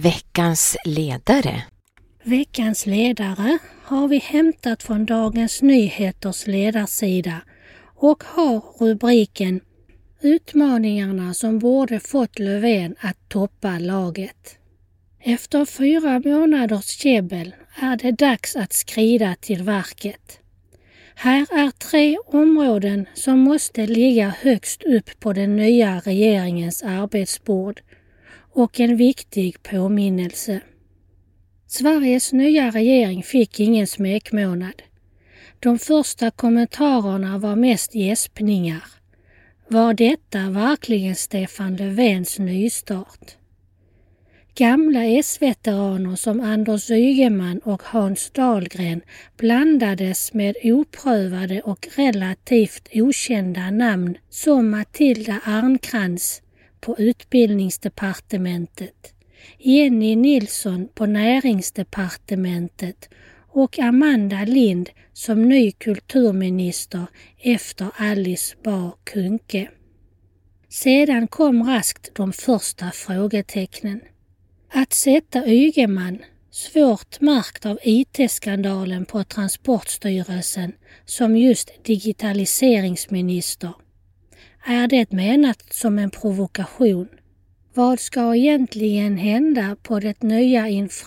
Veckans ledare. Veckans ledare har vi hämtat från Dagens Nyheters ledarsida och har rubriken Utmaningarna som borde fått Löfven att toppa laget. Efter 4 månaders käbbel är det dags att skrida till verket. Här är 3 områden som måste ligga högst upp på den nya regeringens arbetsbord och en viktig påminnelse. Sveriges nya regering fick ingen smekmånad. De första kommentarerna var mest gäspningar. Var detta verkligen Stefan Löfvens nystart? Gamla S-veteraner som Anders Ygeman och Hans Dahlgren blandades med oprövade och relativt okända namn som Matilda Arnkrans på Utbildningsdepartementet, Jenny Nilsson på Näringsdepartementet och Amanda Lind som ny kulturminister efter Alice Bah Kuhnke. Sedan kom raskt de första frågetecknen. Att sätta Ygeman, svårt märkt av IT-skandalen på Transportstyrelsen, som just digitaliseringsminister. Är det menat som en provokation? Vad ska egentligen hända på det nya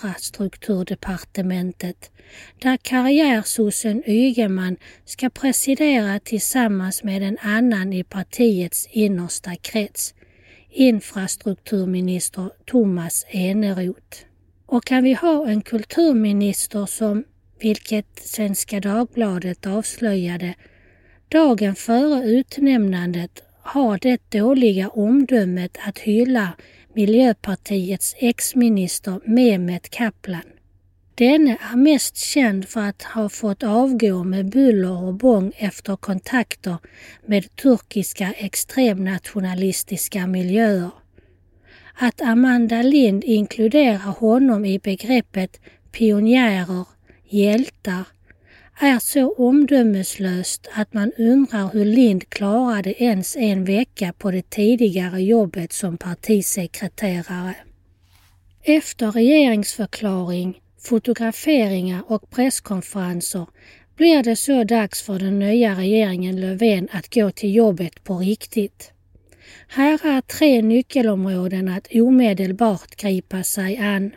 infrastrukturdepartementet där karriärsossen Ygeman ska presidera tillsammans med en annan i partiets innersta krets, infrastrukturminister Thomas Eneroth? Och kan vi ha en kulturminister som, vilket Svenska Dagbladet avslöjade, dagen före utnämnandet har det dåliga omdömet att hylla Miljöpartiets ex-minister Mehmet Kaplan. Denne är mest känd för att ha fått avgå med buller och bång efter kontakter med turkiska extremnationalistiska miljöer. Att Amanda Lind inkluderar honom i begreppet pionjärer, hjältar, är så omdömeslöst att man undrar hur Lind klarade ens en vecka på det tidigare jobbet som partisekreterare. Efter regeringsförklaring, fotograferingar och presskonferenser blir det så dags för den nya regeringen Löfven att gå till jobbet på riktigt. Här är 3 nyckelområden att omedelbart gripa sig an.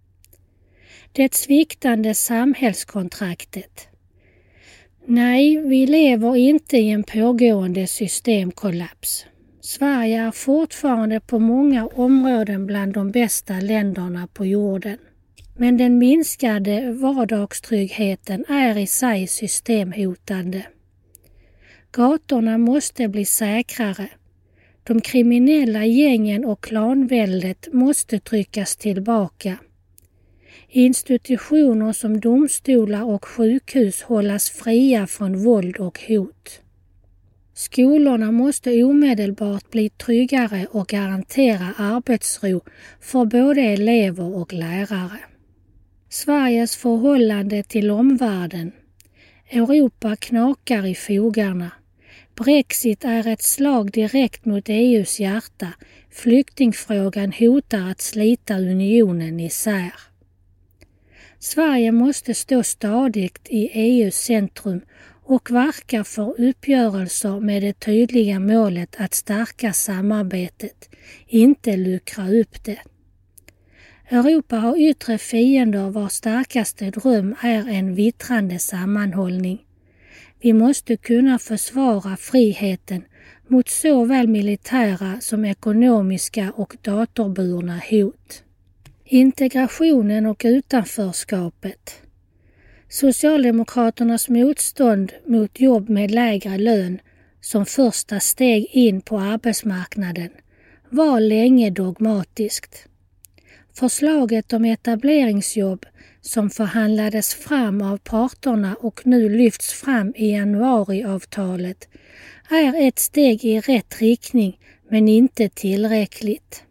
Det sviktande samhällskontraktet. Nej, vi lever inte i en pågående systemkollaps. Sverige är fortfarande på många områden bland de bästa länderna på jorden. Men den minskade vardagstryggheten är i sig systemhotande. Gatorna måste bli säkrare. De kriminella gängen och klanväldet måste tryckas tillbaka. Institutioner som domstolar och sjukhus hållas fria från våld och hot. Skolorna måste omedelbart bli tryggare och garantera arbetsro för både elever och lärare. Sveriges förhållande till omvärlden. Europa knakar i fogarna. Brexit är ett slag direkt mot EUs hjärta. Flyktingfrågan hotar att slita unionen isär. Sverige måste stå stadigt i EUs centrum och verka för uppgörelser med det tydliga målet att stärka samarbetet, inte luckra upp det. Europa har yttre fiender vars starkaste dröm är en vittrande sammanhållning. Vi måste kunna försvara friheten mot såväl militära som ekonomiska och datorburna hot. Integrationen och utanförskapet. Socialdemokraternas motstånd mot jobb med lägre lön som första steg in på arbetsmarknaden var länge dogmatiskt. Förslaget om etableringsjobb som förhandlades fram av parterna och nu lyfts fram i januariavtalet är ett steg i rätt riktning men inte tillräckligt.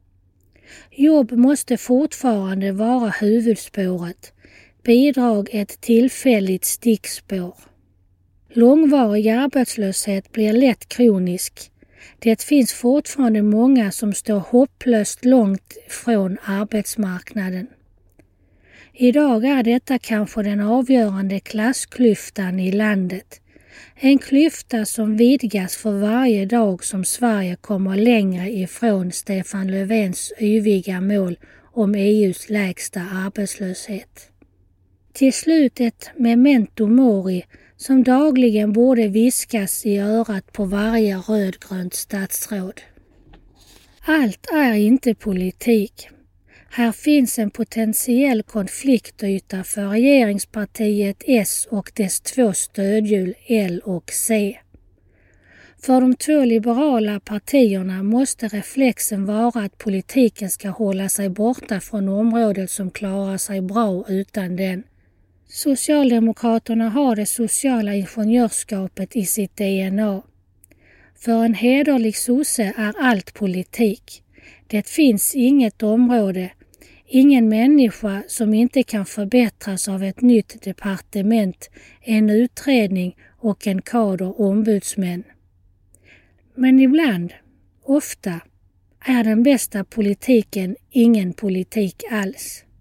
Jobb måste fortfarande vara huvudspåret, bidrag ett tillfälligt stickspår. Långvarig arbetslöshet blir lätt kronisk. Det finns fortfarande många som står hopplöst långt från arbetsmarknaden. Idag är detta kanske den avgörande klassklyftan i landet. En klyfta som vidgas för varje dag som Sverige kommer längre ifrån Stefan Löfvens yviga mål om EU:s lägsta arbetslöshet. Till slut ett memento mori som dagligen borde viskas i örat på varje rödgrönt statsråd. Allt är inte politik. Här finns en potentiell konfliktyta för regeringspartiet S och dess två stödhjul L och C. För de två liberala partierna måste reflexen vara att politiken ska hålla sig borta från området som klarar sig bra utan den. Socialdemokraterna har det sociala ingenjörskapet i sitt DNA. För en hederlig sosse är allt politik. Det finns inget område, ingen människa som inte kan förbättras av ett nytt departement, en utredning och en kader ombudsmän. Men ibland, ofta, är den bästa politiken ingen politik alls.